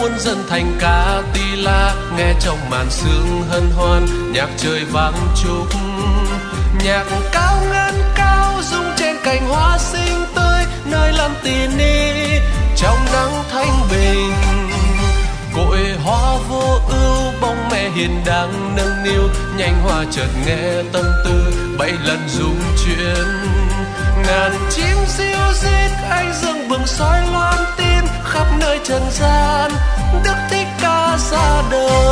muôn dân thành ca tỳ la, nghe trong màn sương hân hoan, nhạc trời vang chúc. Nhạc cao ngân cao rung trên cành hoa xinh tươi, nơi Lam Tỳ Ni trong nắng thanh bình. Cội hoa vô ưu bóng mẹ hiền đang nâng niu, nhành hoa chợt nghe tâm tư bảy lần rung chuyển. Ngàn chim ríu rít anh dâng bừng soi loan tin, khắp nơi trần gian Đức Thích Ca ra đời.